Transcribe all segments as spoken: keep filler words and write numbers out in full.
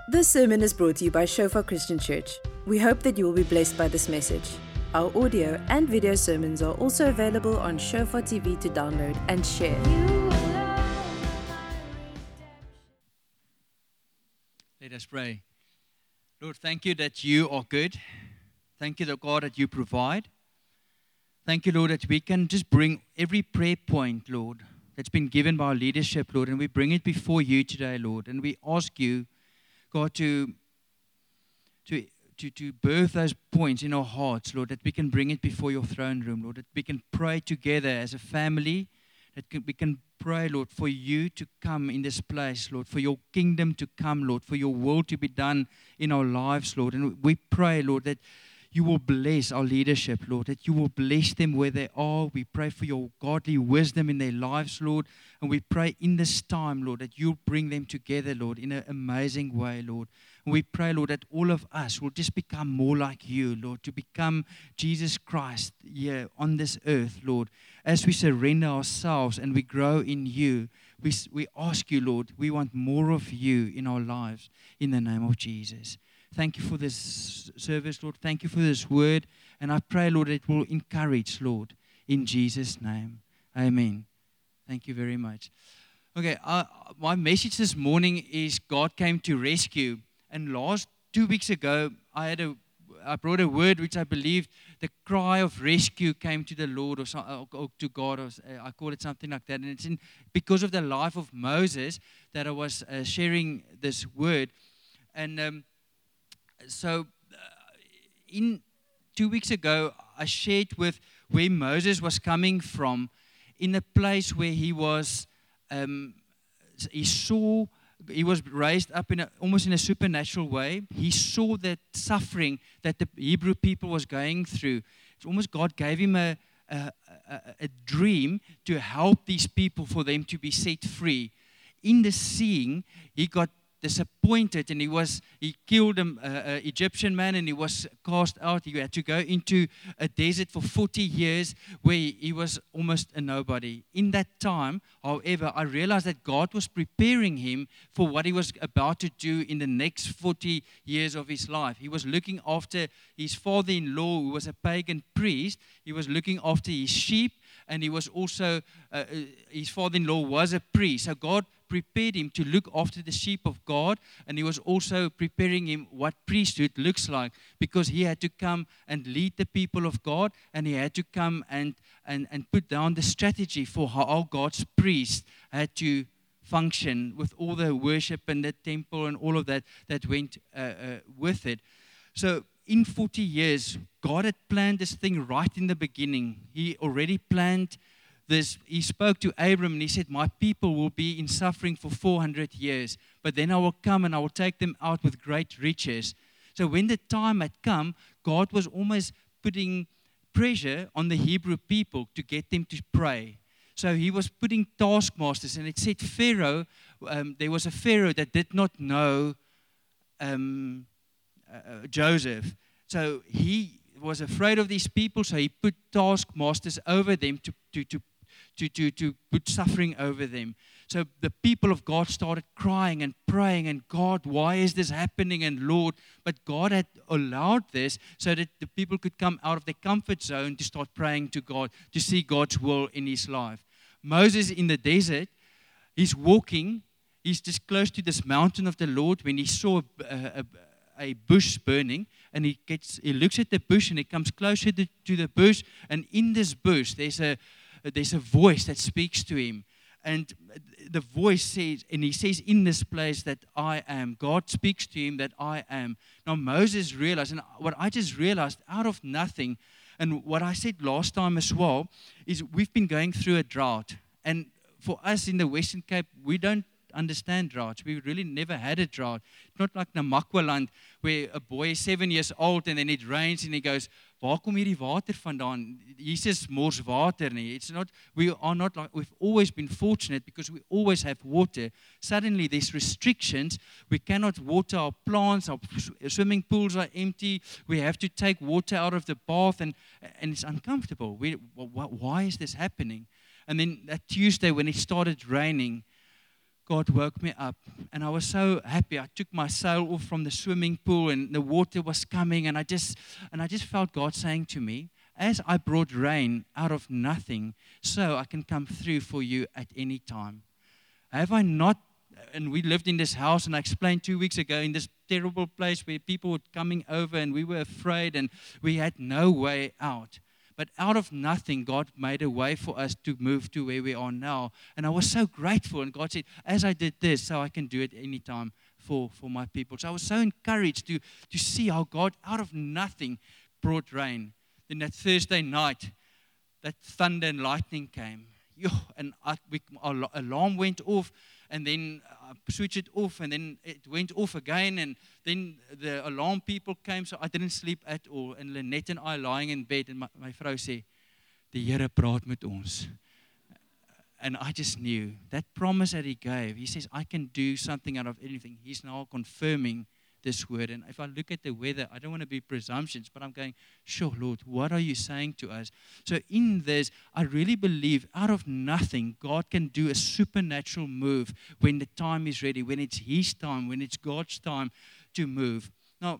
This sermon is brought to you by Shofar Christian Church. We hope that you will be blessed by this message. Our audio and video sermons are also available on Shofar T V to download and share. Let us pray. Lord, thank you that you are good. Thank you, God, that you provide. Thank you, Lord, that we can just bring every prayer point, Lord, that's been given by our leadership, Lord, and we bring it before you today, Lord. And we ask you, God, to, to, to, to birth those points in our hearts, Lord, that we can bring it before your throne room, Lord, that we can pray together as a family, that we can pray, Lord, for you to come in this place, Lord, for your kingdom to come, Lord, for your will to be done in our lives, Lord. And we pray, Lord, that you will bless our leadership, Lord, that you will bless them where they are. We pray for your godly wisdom in their lives, Lord. And we pray in this time, Lord, that you'll bring them together, Lord, in an amazing way, Lord. And we pray, Lord, that all of us will just become more like you, Lord, to become Jesus Christ here on this earth, Lord. As we surrender ourselves and we grow in you, we, we ask you, Lord, we want more of you in our lives in the name of Jesus. Thank you for this service, Lord. Thank you for this word. And I pray, Lord, it will encourage, Lord, in Jesus' name. Amen. Thank you very much. Okay, uh, my message this morning is God came to rescue. And last two weeks ago, I had a, I brought a word which I believe the cry of rescue came to the Lord or, some, or to God. Or, uh, I call it something like that. And it's in, because of the life of Moses that I was uh, sharing this word. And um, So, uh, in two weeks ago, I shared with where Moses was coming from, in a place where he was, um, he saw, he was raised up in a, almost in a supernatural way. He saw that suffering that the Hebrew people was going through. It's almost God gave him a, a, a, a dream to help these people for them to be set free. In the seeing, he got disappointed, and he was he killed an uh, Egyptian man, and he was cast out. He had to go into a desert for forty years where he, he was almost a nobody. In that time, however, I realized that God was preparing him for what he was about to do in the next forty years of his life. He was looking after his father-in-law, who was a pagan priest. He was looking after his sheep, and he was also uh, his father-in-law was a priest. So God prepared him to look after the sheep of God, and he was also preparing him what priesthood looks like, because he had to come and lead the people of God, and he had to come and, and, and put down the strategy for how God's priest had to function with all the worship and the temple and all of that that went uh, uh, with it. So in forty years, God had planned this thing right in the beginning. He already planned this. He spoke to Abram and he said, my people will be in suffering for four hundred years, but then I will come and I will take them out with great riches. So when the time had come, God was almost putting pressure on the Hebrew people to get them to pray. So he was putting taskmasters, and it said Pharaoh, um, there was a Pharaoh that did not know um, uh, Joseph. So he was afraid of these people, so he put taskmasters over them to, to, to To, to, to put suffering over them. So the people of God started crying and praying, and God, why is this happening? And Lord, but God had allowed this so that the people could come out of their comfort zone to start praying to God, to see God's will in his life. Moses in the desert, he's walking, he's just close to this mountain of the Lord when he saw a, a, a bush burning, and he gets, he looks at the bush and he comes closer to, to the bush, and in this bush there's a There's a voice that speaks to him. And the voice says, and he says in this place that I am. God speaks to him that I am. Now Moses realized, and what I just realized out of nothing, and what I said last time as well, is we've been going through a drought. And for us in the Western Cape, we don't understand droughts. We really never had a drought. It's not like Namakwaland, where a boy is seven years old and then it rains and he goes, waar kom hierdie water vandaan? Jesus mors water nie. It's not, we are not like, we've always been fortunate because we always have water. Suddenly there's restrictions. We cannot water our plants, our swimming pools are empty. We have to take water out of the bath, and, and it's uncomfortable. We, why is this happening? And then that Tuesday when it started raining, God woke me up, and I was so happy. I took my sail off from the swimming pool, and the water was coming, and I just and I just felt God saying to me, as I brought rain out of nothing, so I can come through for you at any time. Have I not? And we lived in this house, and I explained two weeks ago, in this terrible place where people were coming over, and we were afraid, and we had no way out. But out of nothing, God made a way for us to move to where we are now. And I was so grateful. And God said, as I did this, so I can do it anytime for, for my people. So I was so encouraged to, to see how God, out of nothing, brought rain. Then that Thursday night, that thunder and lightning came. Yo, and I, we, our alarm went off. And then I switched it off, and then it went off again, and then the alarm people came, so I didn't sleep at all. And Lynette and I lying in bed, and my, my vrou sê, die Here praat met ons. And I just knew, that promise that He gave, He says, I can do something out of anything. He's now confirming this word. And if I look at the weather, I don't want to be presumptuous, but I'm going, sure, Lord, what are you saying to us? So in this, I really believe out of nothing, God can do a supernatural move when the time is ready, when it's His time, when it's God's time to move. Now,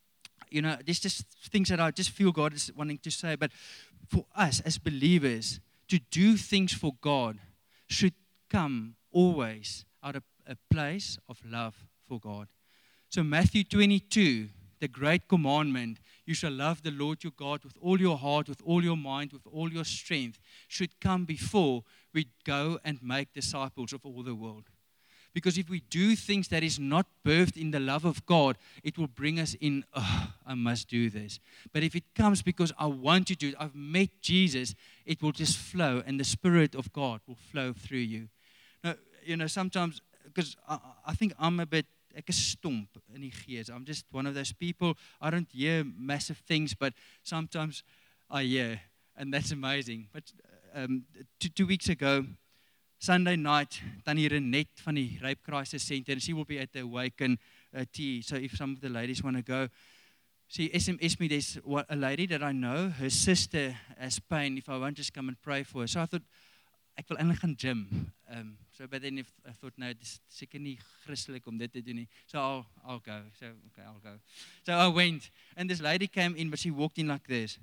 you know, there's just things that I just feel God is wanting to say, but for us as believers, to do things for God should come always out of a place of love for God. So Matthew twenty-two, the great commandment, you shall love the Lord your God with all your heart, with all your mind, with all your strength, should come before we go and make disciples of all the world. Because if we do things that is not birthed in the love of God, it will bring us in, oh, I must do this. But if it comes because I want to do it, I've met Jesus, it will just flow, and the Spirit of God will flow through you. Now, you know, sometimes, because I, I think I'm a bit, ek is stomp in die gees. I'm just one of those people. I don't hear massive things, but sometimes I hear, and that's amazing. But um, two, two weeks ago, Sunday night, Tannie Renette van die Rape Crisis Center, and she will be at the Awaken uh, tea. So if some of the ladies want to go, she S M S'd me, there's a lady that I know, her sister has pain, if I won't just come and pray for her. So I thought, ek wil eintlik gaan gym. Um, so but then if I thought, no, dis seker nie Christelik om dit te doen nie. So I'll, I'll go. So okay, I'll go. So I went, and this lady came in, but she walked in like this,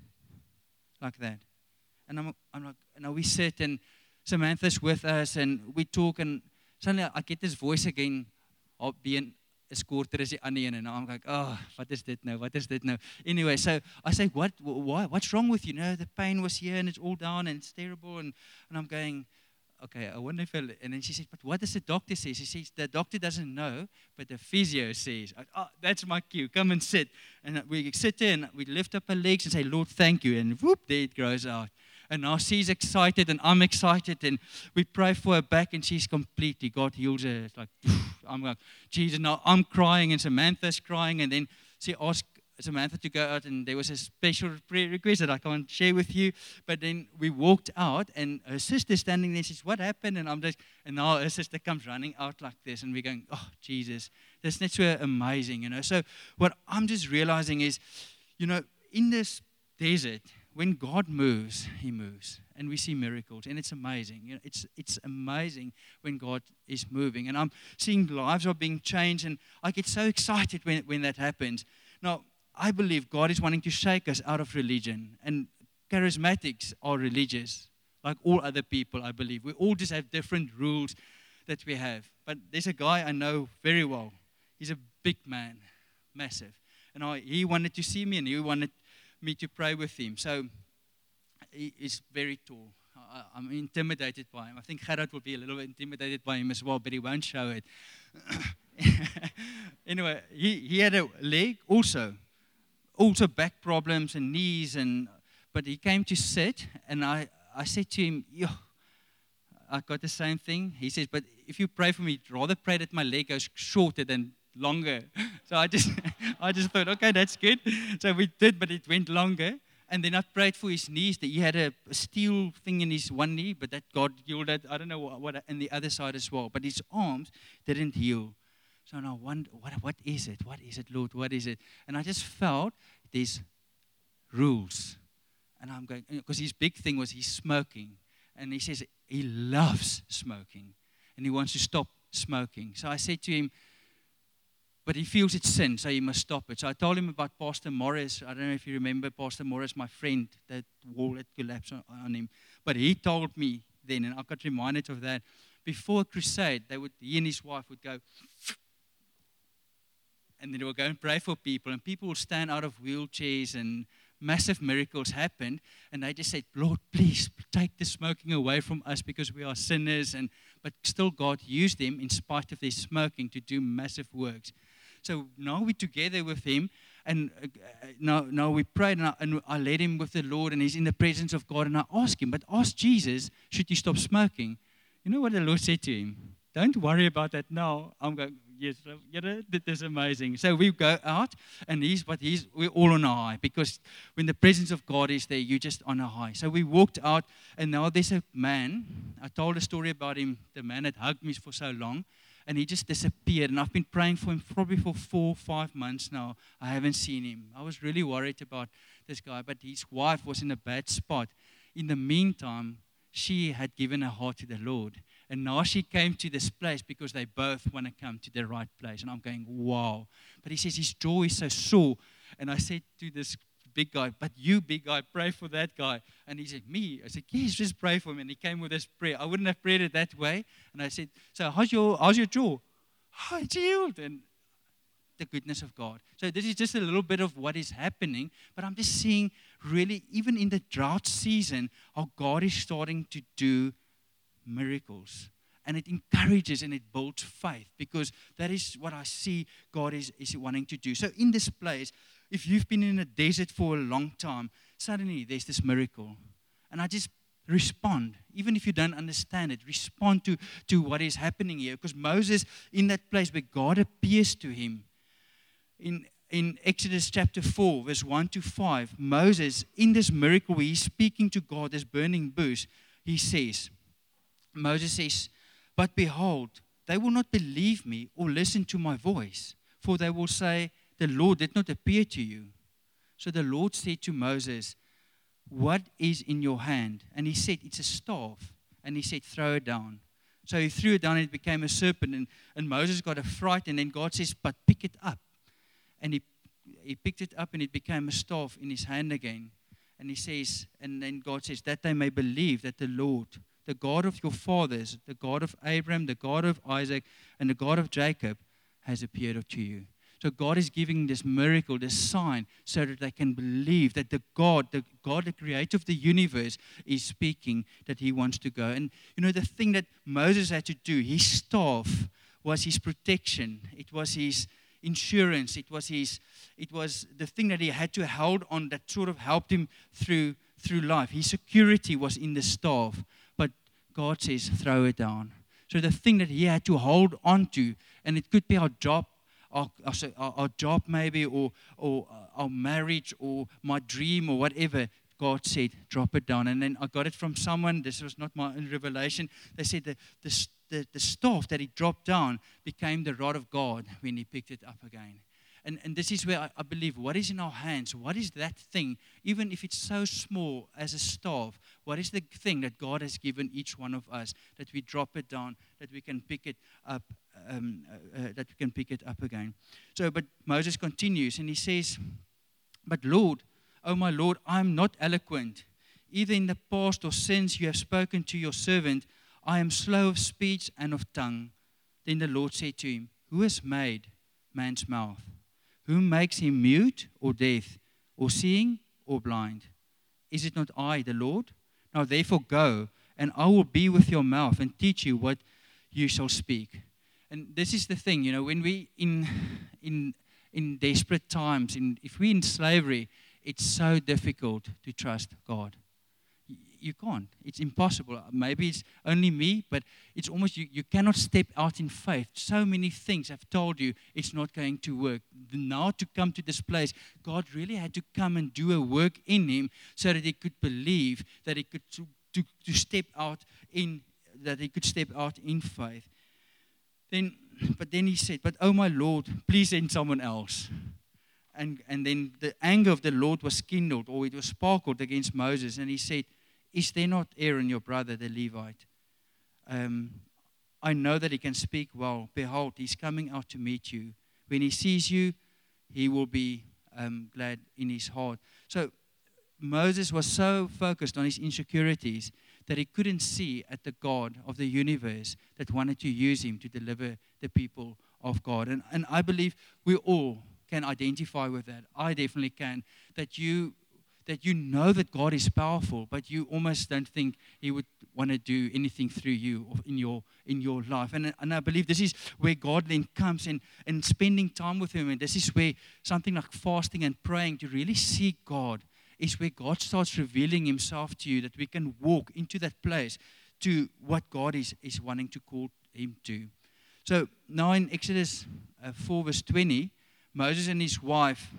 like that. And I'm, I'm like, now we sit, and Samantha's with us, and we talk, and suddenly I get this voice again, oh, being is korter as die ander een, and I'm like, oh, wat is dit nou, wat is dit nou? Anyway, so I say, what, why, what's wrong with you? No, the pain was here, and it's all down, and it's terrible, and, and I'm going, okay, I wonder if, I'll, and then she says, but what does the doctor say? She says, the doctor doesn't know, but the physio says, oh, that's my cue, come and sit. And we sit there, and we lift up her legs and say, Lord, thank you, and whoop, there it grows out. And now she's excited, and I'm excited, and we pray for her back, and she's completely, God heals her. It's like, I'm like, Jesus, now I'm crying, and Samantha's crying, and then she asked Samantha to go out, and there was a special prayer request that I can't share with you, but then we walked out, and her sister's standing there, she says, what happened? And I'm just, and now her sister comes running out like this, and we're going, oh, Jesus, that's not so amazing, you know. So what I'm just realizing is, you know, in this desert, when God moves, He moves, and we see miracles, and it's amazing. You know, it's it's amazing when God is moving, and I'm seeing lives are being changed, and I get so excited when when that happens. Now, I believe God is wanting to shake us out of religion, and charismatics are religious, like all other people. I believe we all just have different rules that we have. But there's a guy I know very well. He's a big man, massive, and I, he wanted to see me, and he wanted me to pray with him. So he is very tall. I, I'm intimidated by him. I think Gerard will be a little bit intimidated by him as well, but he won't show it. Anyway, he, he had a leg also, also back problems and knees, and but he came to sit, and I, I said to him, yo, I got the same thing. He says, but if you pray for me, rather pray that my leg goes shorter than longer. So I just I just thought, okay, that's good. So we did, but it went longer. And then I prayed for his knees. That he had a, a steel thing in his one knee, but that God healed it. I don't know what, what in the other side as well. But his arms didn't heal. So now I wonder, what, what is it? What is it, Lord? What is it? And I just felt these rules. And I'm going, because his big thing was he's smoking. And he says he loves smoking. And he wants to stop smoking. So I said to him, but he feels it's sin, so he must stop it. So I told him about Pastor Morris. I don't know if you remember Pastor Morris, my friend, that wall that collapsed on, on him. But he told me then, and I got reminded of that, before a crusade, they would, he and his wife would go, and then they would go and pray for people, and people would stand out of wheelchairs, and massive miracles happened, and they just said, Lord, please take the smoking away from us because we are sinners, and but still God used them in spite of their smoking to do massive works. So now we're together with him, and uh, now, now we prayed, and I, and I led him with the Lord, and he's in the presence of God, and I asked him, but ask Jesus, should he stop smoking? You know what the Lord said to him? Don't worry about that now. I'm going, yes, you know, that is amazing. So we go out, and he's, but he's, we're all on a high, because when the presence of God is there, you're just on a high. So we walked out, and now there's a man. I told a story about him, the man that hugged me for so long, and he just disappeared. And I've been praying for him probably for four, five months now. I haven't seen him. I was really worried about this guy, but his wife was in a bad spot. In the meantime, she had given her heart to the Lord. And now she came to this place because they both want to come to the right place. And I'm going, wow. But he says his jaw is so sore. And I said to this big guy, but you, big guy, pray for that guy. And he said, me? I said, yes, just pray for him. And he came with this prayer. I wouldn't have prayed it that way. And I said, so how's your, how's your jaw? Oh, it's healed. And the goodness of God. So this is just a little bit of what is happening. But I'm just seeing really, even in the drought season, how God is starting to do miracles. And it encourages and it builds faith, because that is what I see God is, is wanting to do. So in this place, if you've been in a desert for a long time, suddenly there's this miracle. And I just respond, even if you don't understand it, respond to, to what is happening here. Because Moses, in that place where God appears to him, in In Exodus chapter four, verse one to five, Moses, in this miracle where he's speaking to God, this burning bush, he says, Moses says, but behold, they will not believe me or listen to my voice, for they will say, the Lord did not appear to you. So the Lord said to Moses, what is in your hand? And he said, it's a staff. And he said, throw it down. So he threw it down and it became a serpent. And, and Moses got a fright, and then God says, but pick it up. And he, he picked it up, and it became a staff in his hand again. And he says, and then God says, that they may believe that the Lord, the God of your fathers, the God of Abraham, the God of Isaac, and the God of Jacob, has appeared to you. So God is giving this miracle, this sign, so that they can believe that the God, the God, the creator of the universe, is speaking, that he wants to go. And you know, the thing that Moses had to do, his staff was his protection. It was his insurance. It was his, it was the thing that he had to hold on that sort of helped him through through life. His security was in the staff, but God says, throw it down. So the thing that he had to hold on to, and it could be our job, our, our, our job maybe, or or our marriage, or my dream, or whatever. God said, drop it down. And then I got it from someone. This was not my own revelation. They said that the The, the staff that he dropped down became the rod of God when he picked it up again. And, and this is where I, I believe, what is in our hands? What is that thing, even if it's so small as a staff, what is the thing that God has given each one of us, that we drop it down, that we can pick it up, um, uh, uh, that we can pick it up again. So, but Moses continues, and he says, but Lord, oh my Lord, I am not eloquent, either in the past or since you have spoken to your servant. I am slow of speech and of tongue. Then the Lord said to him, who has made man's mouth? Who makes him mute or deaf, or seeing or blind? Is it not I, the Lord? Now therefore go, and I will be with your mouth and teach you what you shall speak. And this is the thing, you know, when we in in in desperate times, in if we're in slavery, it's so difficult to trust God. You can't. It's impossible. Maybe it's only me, but it's almost, you, you cannot step out in faith. So many things have told you it's not going to work. Now to come to this place, God really had to come and do a work in him so that he could believe, that he could to, to, to step out in, that he could step out in faith. Then, but then he said, but oh my Lord, please send someone else. And, and then the anger of the Lord was kindled, or it was sparkled against Moses, and he said, is there not Aaron, your brother, the Levite? Um, I know that he can speak well. Behold, he's coming out to meet you. When he sees you, he will be um, glad in his heart. So Moses was so focused on his insecurities that he couldn't see at the God of the universe that wanted to use him to deliver the people of God. And, and I believe we all can identify with that. I definitely can. That you that you know that God is powerful, but you almost don't think he would want to do anything through you or in your in your life. And, and I believe this is where God then comes in and spending time with him. And this is where something like fasting and praying to really seek God is where God starts revealing himself to you, that we can walk into that place to what God is, is wanting to call him to. So now in Exodus uh, four verse twenty, Moses and his wife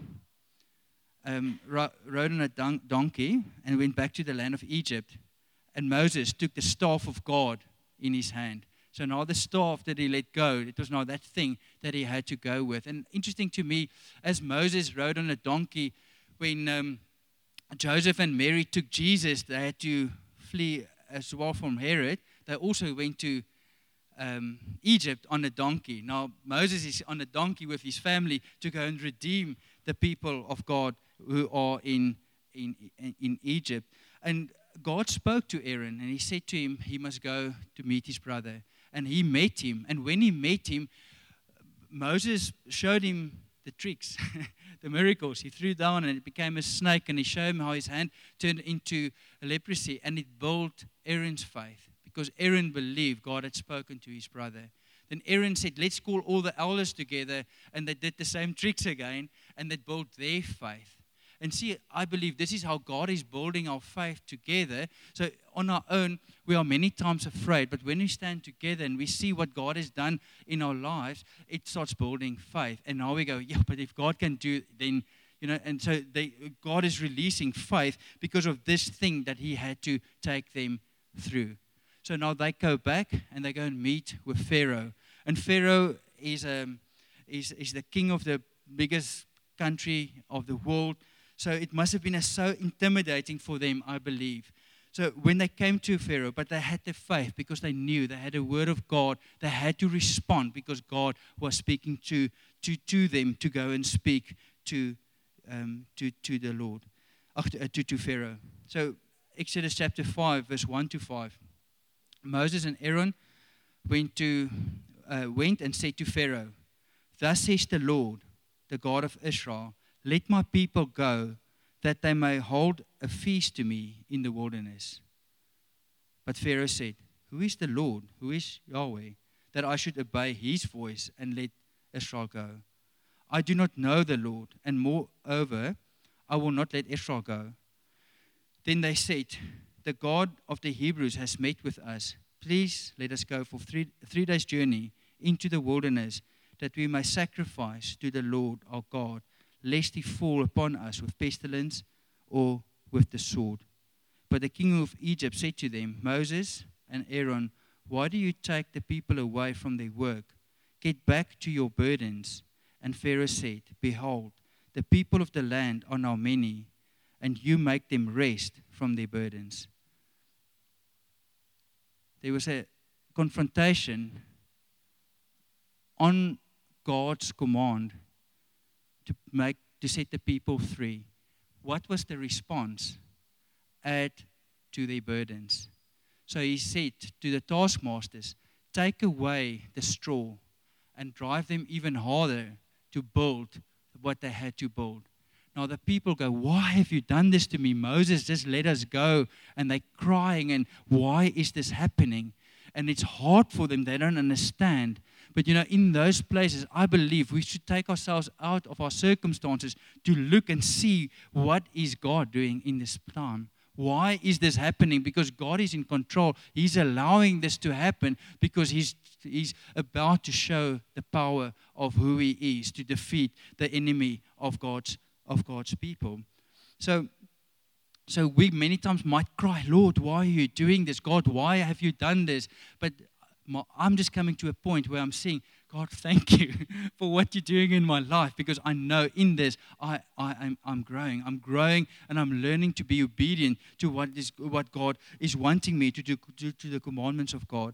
um, ro- rode on a don- donkey and went back to the land of Egypt. And Moses took the staff of God in his hand. So now the staff that he let go, it was now that thing that he had to go with. And interesting to me, as Moses rode on a donkey, when um, Joseph and Mary took Jesus, they had to flee as well from Herod. They also went to um, Egypt on a donkey. Now Moses is on a donkey with his family to go and redeem the people of God who are in in in Egypt. And God spoke to Aaron and he said to him he must go to meet his brother. And he met him. And when he met him, Moses showed him the tricks, the miracles. He threw down and it became a snake, and he showed him how his hand turned into a leprosy. And it built Aaron's faith because Aaron believed God had spoken to his brother. Then Aaron said, let's call all the elders together. And they did the same tricks again, and they built their faith. And see, I believe this is how God is building our faith together. So on our own, we are many times afraid. But when we stand together and we see what God has done in our lives, it starts building faith. And now we go, yeah, but if God can do, then, you know, and so they, God is releasing faith because of this thing that he had to take them through. So now they go back and they go and meet with Pharaoh. And Pharaoh is, um, is, is the king of the biggest country of the world. So it must have been a, so intimidating for them, I believe. So when they came to Pharaoh, but they had the faith because they knew they had a word of God. They had to respond because God was speaking to to, to them to go and speak to um, to, to the Lord, uh, to, to Pharaoh. So Exodus chapter five, verse one to five. Moses and Aaron went to uh, went and said to Pharaoh, "Thus says the Lord, the God of Israel, let my people go, that they may hold a feast to me in the wilderness." But Pharaoh said, "Who is the Lord? Who is Yahweh, that I should obey his voice and let Israel go? I do not know the Lord, and moreover, I will not let Israel go." Then they said, "The God of the Hebrews has met with us. Please let us go for three, three days' journey into the wilderness, that we may sacrifice to the Lord our God, lest he fall upon us with pestilence or with the sword." But the king of Egypt said to them, "Moses and Aaron, why do you take the people away from their work? Get back to your burdens." And Pharaoh said, "Behold, the people of the land are now many, and you make them rest from their burdens." There was a confrontation on God's command to make to set the people free. What was the response? Add to their burdens. So he said to the taskmasters, take away the straw and drive them even harder to build what they had to build. Now the people go, "Why have you done this to me, Moses? Just let us go." And they're crying, and why is this happening? And it's hard for them. They don't understand. But, you know, in those places, I believe we should take ourselves out of our circumstances to look and see what is God doing in this time. Why is this happening? Because God is in control. He's allowing this to happen because He's He's about to show the power of who He is to defeat the enemy of God's of God's people. So, so we many times might cry, "Lord, why are you doing this? God, why have you done this?" But I'm just coming to a point where I'm saying, "God, thank you for what you're doing in my life, because I know in this I, I, I'm, I'm growing. I'm growing and I'm learning to be obedient to what is what God is wanting me to do, to, to the commandments of God."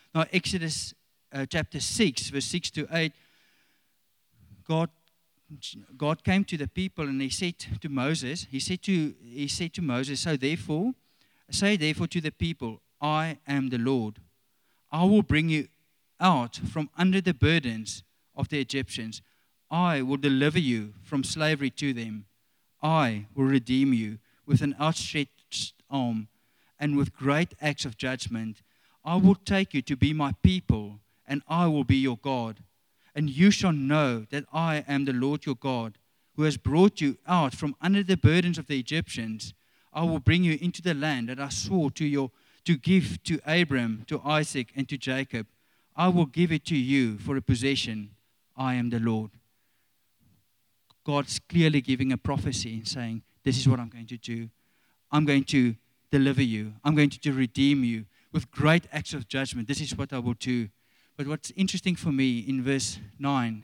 Now, Exodus uh, chapter six, verse six to eight, God God came to the people and he said to Moses, he said to he said to Moses, so therefore, say therefore to the people, I am the Lord. I will bring you out from under the burdens of the Egyptians. I will deliver you from slavery to them. I will redeem you with an outstretched arm and with great acts of judgment. I will take you to be my people, and I will be your God. And you shall know that I am the Lord your God, who has brought you out from under the burdens of the Egyptians. I will bring you into the land that I swore to your to give to Abram, to Isaac, and to Jacob. I will give it to you for a possession. I am the Lord. God's clearly giving a prophecy and saying, this is what I'm going to do. I'm going to deliver you. I'm going to, to redeem you with great acts of judgment. This is what I will do. But what's interesting for me in verse nine,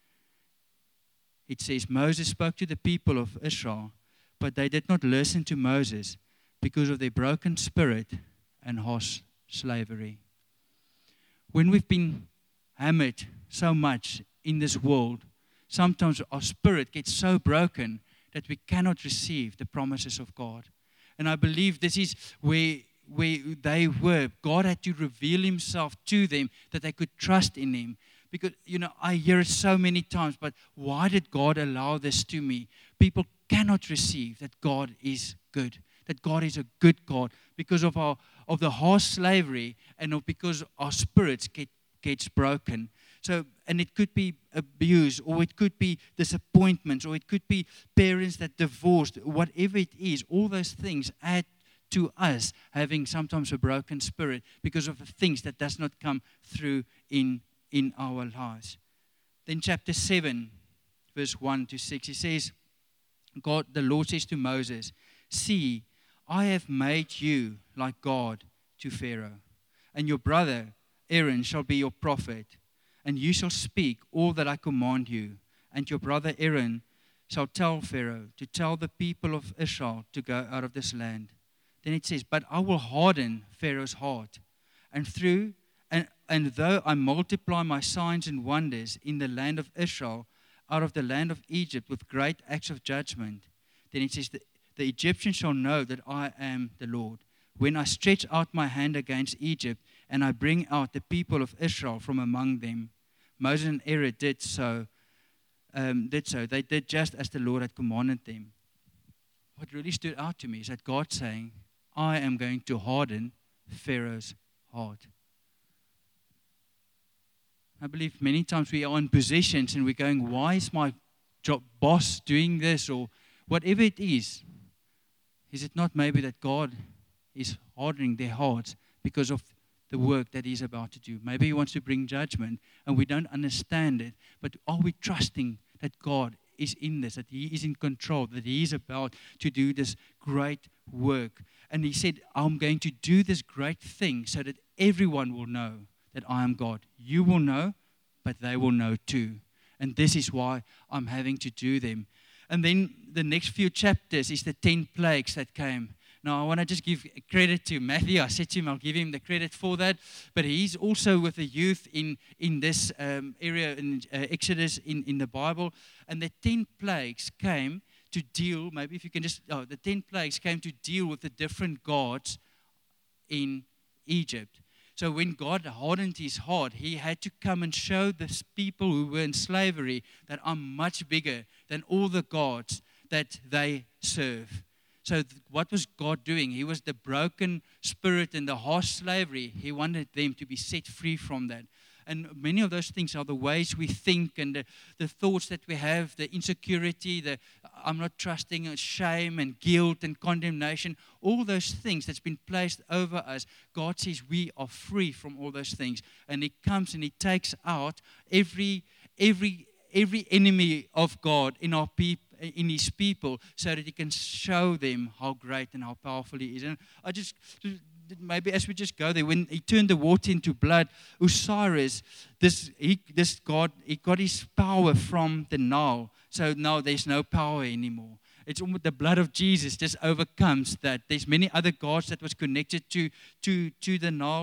it says, Moses spoke to the people of Israel, but they did not listen to Moses because of their broken spirit and harsh slavery. When we've been hammered so much in this world, sometimes our spirit gets so broken that we cannot receive the promises of God. And I believe this is where, where they were. God had to reveal himself to them that they could trust in him. Because, you know, I hear it so many times, but why did God allow this to me? People cannot receive that God is good, that God is a good God because of our of the harsh slavery and of because our spirits get gets broken. So, and it could be abuse, or it could be disappointments, or it could be parents that divorced, whatever it is. All those things add to us having sometimes a broken spirit because of the things that does not come through in in our lives. Then chapter seven, verse one to six, he says, God, the Lord says to Moses, see, I have made you like God to Pharaoh, and your brother Aaron shall be your prophet, and you shall speak all that I command you, and your brother Aaron shall tell Pharaoh to tell the people of Israel to go out of this land. Then it says, but I will harden Pharaoh's heart, and through and, and though I multiply my signs and wonders in the land of Israel, out of the land of Egypt with great acts of judgment, then it says, the, the Egyptians shall know that I am the Lord, when I stretch out my hand against Egypt, and I bring out the people of Israel from among them. Moses and Aaron did so. Um, did so. They did just as the Lord had commanded them. What really stood out to me is that God saying, I am going to harden Pharaoh's heart. I believe many times we are in positions and we're going, why is my job boss doing this, or whatever it is? Is it not maybe that God is hardening their hearts because of the work that he's about to do? Maybe he wants to bring judgment and we don't understand it, but are we trusting that God is in this, that he is in control, that he is about to do this great work? And he said, I'm going to do this great thing so that everyone will know that I am God. You will know, but they will know too. And this is why I'm having to do them. And then the next few chapters is the ten plagues that came. Now, I want to just give credit to Matthew. I said to him, I'll give him the credit for that. But he's also with the youth in, in this um, area in uh, Exodus in, in the Bible. And the ten plagues came to deal, maybe if you can just, oh, the ten plagues came to deal with the different gods in Egypt. So when God hardened his heart, he had to come and show the people who were in slavery that I'm much bigger than all the gods that they serve. So what was God doing? He was the broken spirit and the harsh slavery. He wanted them to be set free from that. And many of those things are the ways we think and the, the thoughts that we have, the insecurity, the I'm not trusting, shame and guilt and condemnation, all those things that's been placed over us. God says we are free from all those things. And he comes and he takes out every every every enemy of God in our people, in his people, so that he can show them how great and how powerful he is. And I just, maybe as we just go there, when he turned the water into blood, Osiris, this he, this God, he got his power from the Nile. So now there's no power anymore. It's almost the blood of Jesus just overcomes that. There's many other gods that was connected to to to the Nile,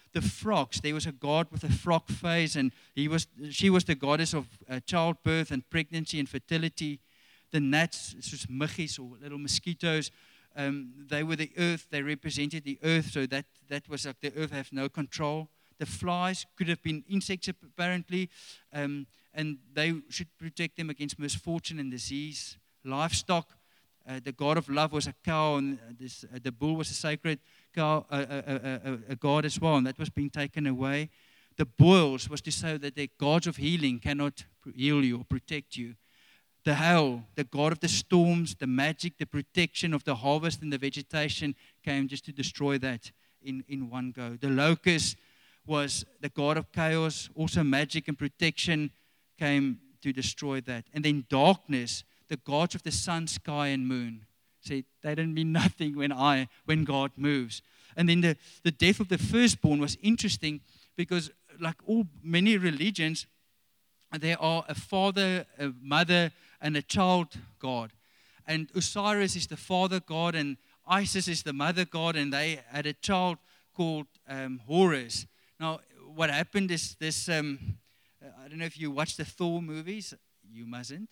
the frogs. There was a god with a frog face, and he was, she was the goddess of uh, childbirth and pregnancy and fertility. The gnats, soos muggies or little mosquitoes, um, they were the earth. They represented the earth, so that, that was like the earth has no control. The flies could have been insects apparently, um, and they should protect them against misfortune and disease. Livestock, uh, the god of love was a cow, and this, uh, the bull was a sacred cow, uh, uh, uh, uh, a god as well, and that was being taken away. The boils was to say that the gods of healing cannot heal you or protect you. The hail, the god of the storms, the magic, the protection of the harvest and the vegetation came just to destroy that in, in one go. The locust was the god of chaos, also magic and protection came to destroy that. And then darkness, the gods of the sun, sky, and moon. Say they don't mean nothing when I when God moves. And then the, the death of the firstborn was interesting because like all many religions, there are a father, a mother, and a child god. And Osiris is the father god, and Isis is the mother god, and they had a child called um, Horus. Now, what happened is this, um, I don't know if you watch the Thor movies, you mustn't,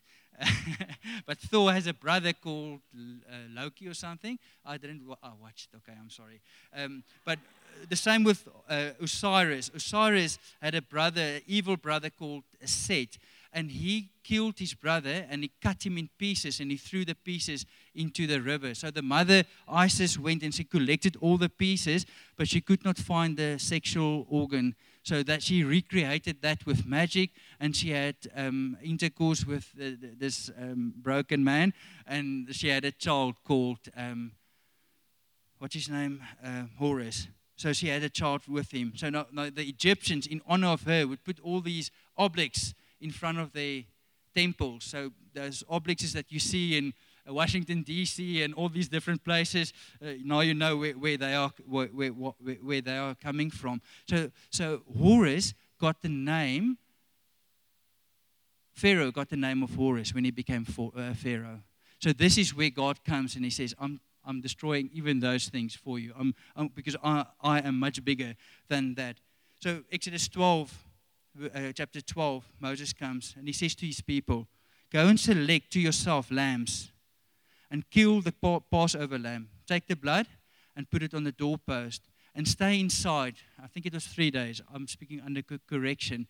but Thor has a brother called uh, Loki or something. I didn't wa- I watched, okay, I'm sorry. Um, but the same with uh, Osiris. Osiris had a brother, an evil brother called Set, and he killed his brother and he cut him in pieces and he threw the pieces into the river. So the mother Isis went and she collected all the pieces, but she could not find the sexual organ. So that she recreated that with magic, and she had um, intercourse with the, the, this um, broken man, and she had a child called, um, what's his name? Uh, Horus. So she had a child with him. So now, now the Egyptians, in honor of her, would put all these obelisks in front of their temples. So those obelisks that you see in Washington, D C and all these different places, uh, now you know where, where they are where, where, where they are coming from. So, so Horus got the name, Pharaoh got the name of Horus when he became for, uh, Pharaoh. So this is where God comes and he says, I'm I'm destroying even those things for you, I'm, I'm, because I, I am much bigger than that. So Exodus twelve, uh, chapter twelve, Moses comes and he says to his people, go and select to yourself lambs and kill the Passover lamb. Take the blood and put it on the doorpost and stay inside. I think it was three days. I'm speaking under correction.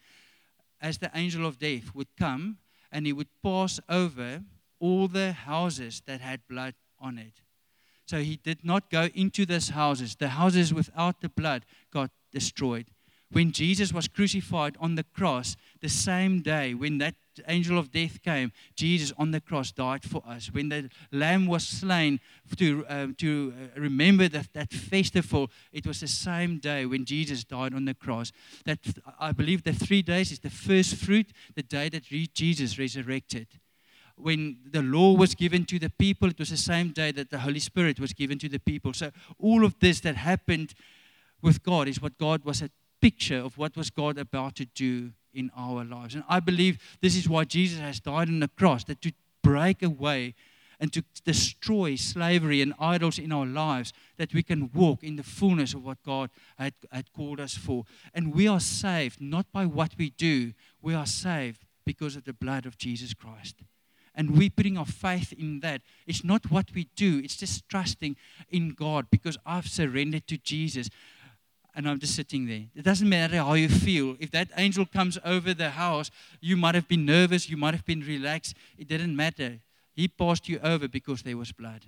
As the angel of death would come and he would pass over all the houses that had blood on it. So he did not go into those houses. The houses without the blood got destroyed. When Jesus was crucified on the cross, the same day when that angel of death came, Jesus on the cross died for us. When the lamb was slain to, um, to remember that, that festival, it was the same day when Jesus died on the cross. That I believe that three days is the first fruit, the day that re- Jesus resurrected. When the law was given to the people, it was the same day that the Holy Spirit was given to the people. So all of this that happened with God is what God was a picture of what was God about to do in our lives. And I believe this is why Jesus has died on the cross, that to break away and to destroy slavery and idols in our lives, that we can walk in the fullness of what God had, had called us for. And we are saved not by what we do, we are saved because of the blood of Jesus Christ. And we're putting our faith in that. It's not what we do. It's just trusting in God because I've surrendered to Jesus. And I'm just sitting there. It doesn't matter how you feel. If that angel comes over the house, you might have been nervous. You might have been relaxed. It didn't matter. He passed you over because there was blood.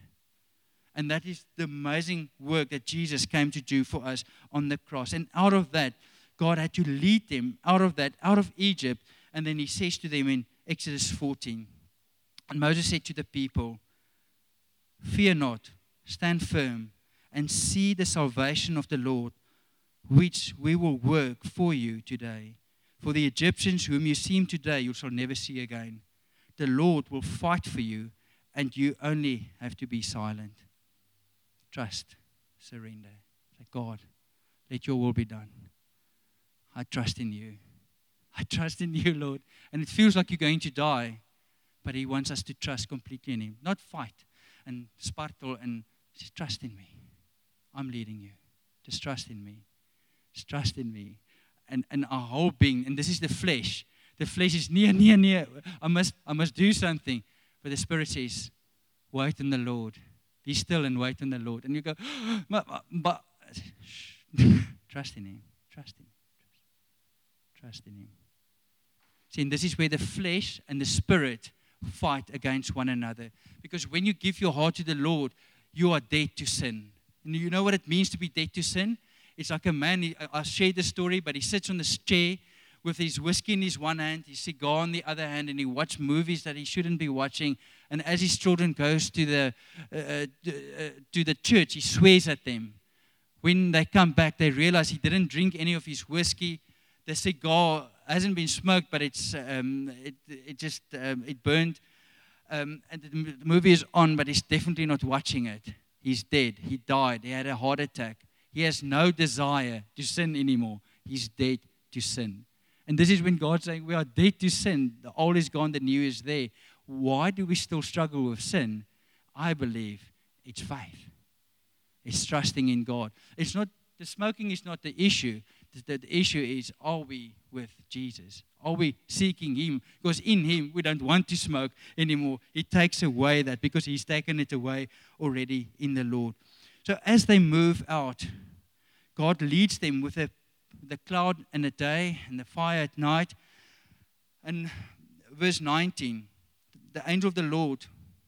And that is the amazing work that Jesus came to do for us on the cross. And out of that, God had to lead them out of that, out of Egypt. And then he says to them in Exodus fourteen, and Moses said to the people, fear not, stand firm, and see the salvation of the Lord, which we will work for you today. For the Egyptians whom you see today, you shall never see again. The Lord will fight for you, and you only have to be silent. Trust, surrender. Say, God, let your will be done. I trust in you. I trust in you, Lord. And it feels like you're going to die. But he wants us to trust completely in him. Not fight and sparkle and just trust in me. I'm leading you. Just trust in me. Just trust in me. And, and our whole being, and this is the flesh. The flesh is near, near, near. I must, I must do something. But the Spirit says, wait on the Lord. Be still and wait on the Lord. And you go, but, but trust in Him. Trust in Him. Trust in Him. See, and this is where the flesh and the Spirit fight against one another. Because when you give your heart to the Lord, you are dead to sin. And you know what it means to be dead to sin? It's like a man, he, I'll share the story, but he sits on this chair with his whiskey in his one hand, his cigar in the other hand, and he watches movies that he shouldn't be watching. And as his children goes to the uh, uh, to the church, he swears at them. When they come back, they realize he didn't drink any of his whiskey. The cigar hasn't been smoked, but it's um, it it just um, it burned. Um, and the movie is on, but he's definitely not watching it. He's dead. He died. He had a heart attack. He has no desire to sin anymore. He's dead to sin. And this is when God's saying we are dead to sin. The old is gone, the new is there. Why do we still struggle with sin? I believe it's faith. It's trusting in God. It's not the smoking is not the issue. The, the issue is, are we with Jesus? Are we seeking Him? Because in Him, we don't want to smoke anymore. He takes away that because He's taken it away already in the Lord. So as they move out, God leads them with a, the cloud in the day and the fire at night. And verse nineteen, the angel of the Lord,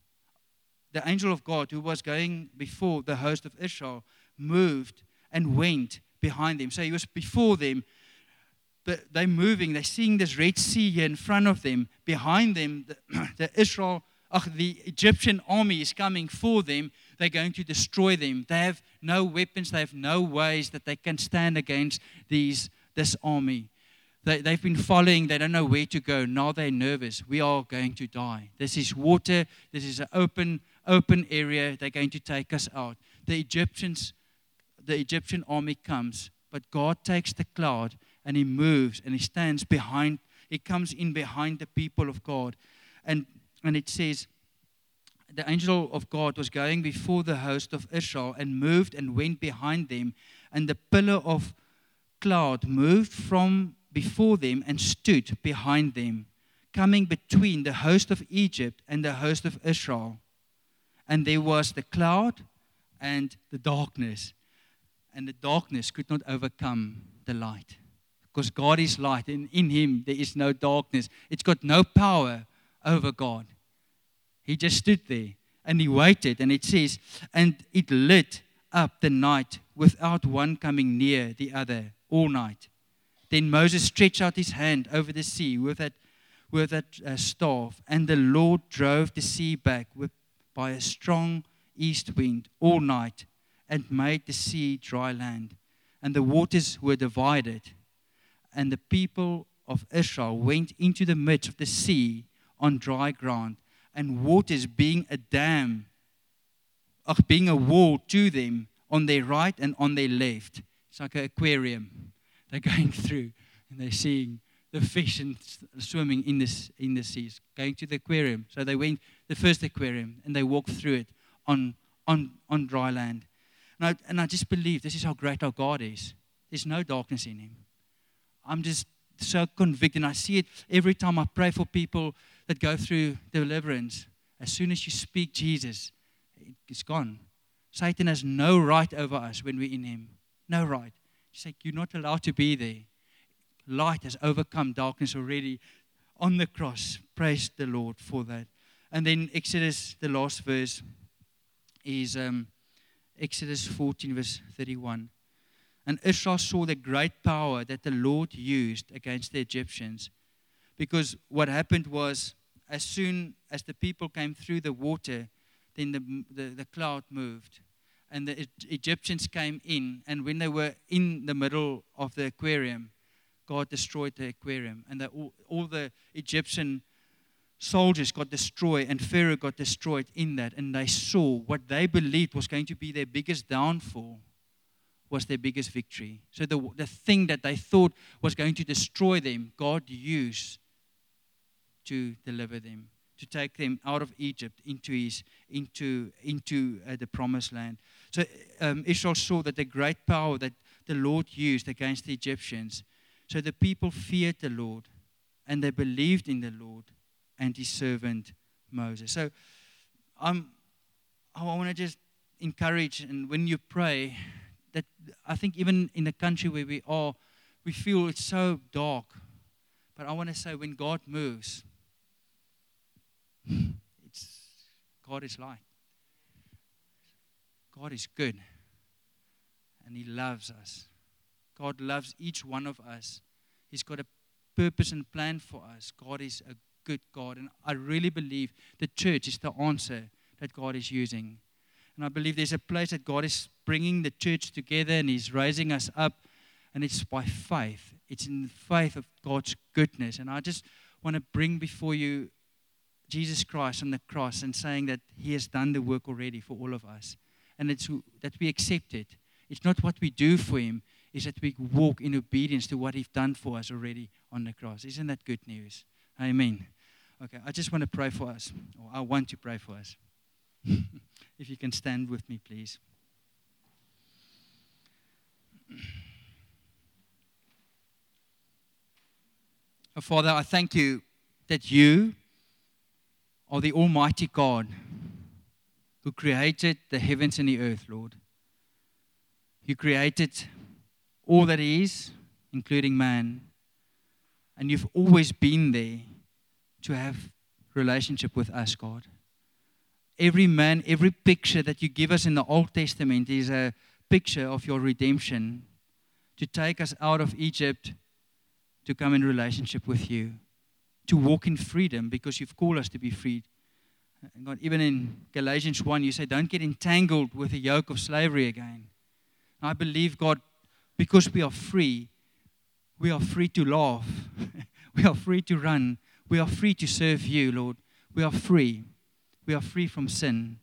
the angel of God who was going before the host of Israel, moved and went behind them. So He was before them. But they're moving. They're seeing this Red Sea here in front of them. Behind them, the, the Israel, uh, the Egyptian army is coming for them. They're going to destroy them. They have no weapons. They have no ways that they can stand against these this army. They, they've been following. They don't know where to go. Now they're nervous. We are going to die. This is water. This is an open, open area. They're going to take us out. The Egyptians, the Egyptian army comes, but God takes the cloud and He moves and He stands behind. He comes in behind the people of God, and and it says, the angel of God was going before the host of Israel and moved and went behind them, and the pillar of cloud moved from before them and stood behind them, coming between the host of Egypt and the host of Israel. And there was the cloud and the darkness, and the darkness could not overcome the light. Because God is light, and in Him there is no darkness. It's got no power over God. He just stood there and He waited, and it says, and it lit up the night without one coming near the other all night. Then Moses stretched out his hand over the sea with that, with that uh, staff, and the Lord drove the sea back with, by a strong east wind all night and made the sea dry land. And the waters were divided. And the people of Israel went into the midst of the sea on dry ground, and waters being a dam, or being a wall to them on their right and on their left. It's like an aquarium. They're going through, and they're seeing the fish and swimming in this in the seas, going to the aquarium. So they went the first aquarium, and they walked through it on on on dry land. And I, and I just believe this is how great our God is. There's no darkness in Him. I'm just so convicted, and I see it every time I pray for people that go through deliverance. As soon as you speak Jesus, it's gone. Satan has no right over us when we're in Him. No right. He's like, you're not allowed to be there. Light has overcome darkness already on the cross. Praise the Lord for that. And then Exodus, the last verse, is um, Exodus fourteen, verse thirty-one. And Israel saw the great power that the Lord used against the Egyptians. Because what happened was, as soon as the people came through the water, then the, the, the cloud moved. And the Egyptians came in. And when they were in the middle of the aquarium, God destroyed the aquarium. And the, all, all the Egyptian soldiers got destroyed, and Pharaoh got destroyed in that. And they saw what they believed was going to be their biggest downfall was their biggest victory. So the, the thing that they thought was going to destroy them, God used to deliver them, to take them out of Egypt into his, into, into uh, the promised land. So um, Israel saw that the great power that the the Lord used against the Egyptians. So the people feared the Lord, and they believed in the Lord and his servant Moses. So um, I want to just encourage, and when you pray, that I think even in the country where we are, we feel it's so dark. But I want to say, when God moves, it's God is light. God is good, and he loves us. God loves each one of us. He's got a purpose and plan for us. God is a good God, and I really believe the church is the answer that God is using. And I believe there's a place that God is bringing the church together, and he's raising us up, and it's by faith. It's in the faith of God's goodness. And I just want to bring before you Jesus Christ on the cross and saying that he has done the work already for all of us. And it's that we accept it. It's not what we do for him, it's that we walk in obedience to what he's done for us already on the cross. Isn't that good news? Amen. Okay, I just want to pray for us. Or I want to pray for us. If you can stand with me, please. Oh, Father, I thank you that you are the Almighty God who created the heavens and the earth, Lord. You created all that is, including man. And you've always been there to have relationship with us, God. Every man, every picture that you give us in the Old Testament is a picture of your redemption to take us out of Egypt, to come in relationship with you, to walk in freedom because you've called us to be freed. God, even in Galatians one, you say, don't get entangled with the yoke of slavery again. I believe, God, because we are free, we are free to laugh. We are free to run. We are free to serve you, Lord. We are free. We are free from sin.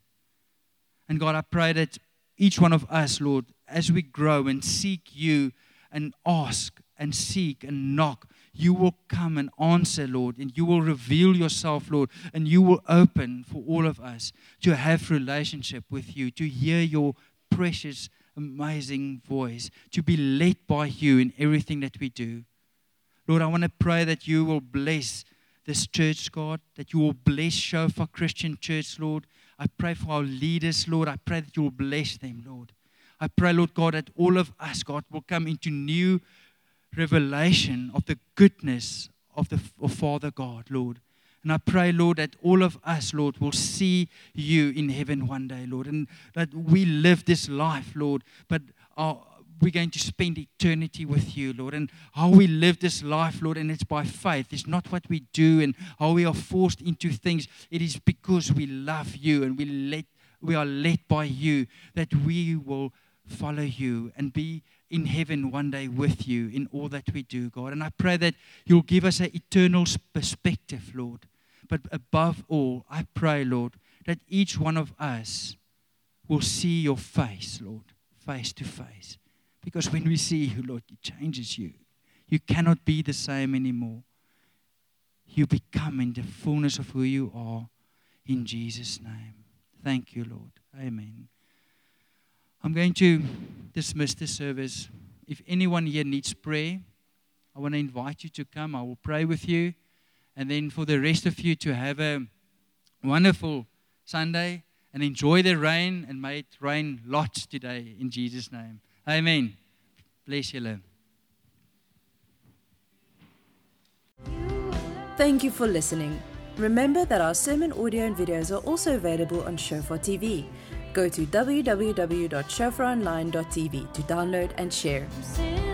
And God, I pray that each one of us, Lord, as we grow and seek you and ask and seek and knock, you will come and answer, Lord, and you will reveal yourself, Lord, and you will open for all of us to have relationship with you, to hear your precious, amazing voice, to be led by you in everything that we do. Lord, I want to pray that you will bless this church, God, that you will bless Shofar Christian Church, Lord. I pray for our leaders, Lord. I pray that you will bless them, Lord. I pray, Lord God, that all of us, God, will come into new revelation of the goodness of the of Father God, Lord. And I pray, Lord, that all of us, Lord, will see you in heaven one day, Lord. And that we live this life, Lord, but our, we're going to spend eternity with you, Lord. And how we live this life, Lord, and it's by faith. It's not what we do and how we are forced into things. It is because we love you and we let we are led by you that we will follow you and be in heaven one day with you in all that we do, God. And I pray that you'll give us an eternal perspective, Lord. But above all, I pray, Lord, that each one of us will see your face, Lord, face to face. Because when we see you, Lord, it changes you. You cannot be the same anymore. You become in the fullness of who you are in Jesus' name. Thank you, Lord. Amen. I'm going to dismiss the service. If anyone here needs prayer, I want to invite you to come. I will pray with you. And then for the rest of you to have a wonderful Sunday and enjoy the rain, and may it rain lots today in Jesus' name. Amen. Bless you, Lord. Thank you for listening. Remember that our sermon audio and videos are also available on Shofar T V. Go to w w w dot shofar online dot t v to download and share.